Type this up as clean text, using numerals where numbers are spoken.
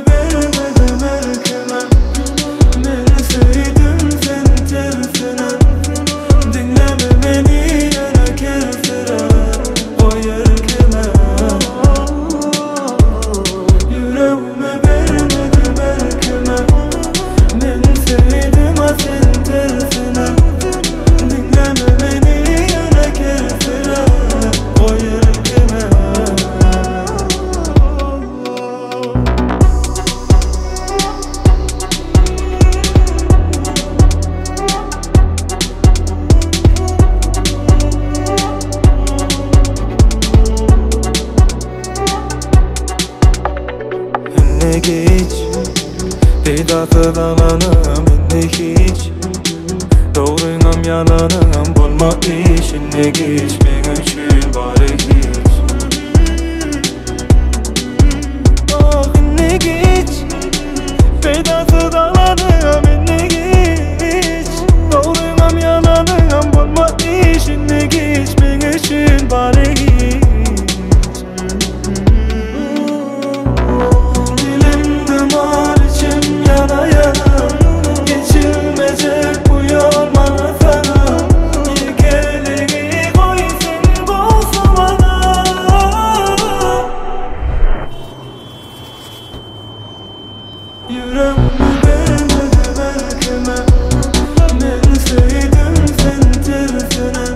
vermedim erkeme. Verseydim sen tersine. Dinleme beni yana kefire. Koy erkeme. Yüreğime vermedim erkeme. Verseydim sen tersine. Dinleme beni yana kefire. Koy erkeme. Önüne geç, Peydatı dalanım önüne hiç. Doğruyum yalanım bulma iş. Önüne geç, ben üçün bari hiç. Ah önüne geç, Peydatı dalanım önüne geç. Doğruyum yalanım bulma iş. Önüne geç, ben üçün bari hiç. Yüreğimi vermedim erkeme. Verseydim sen tersine.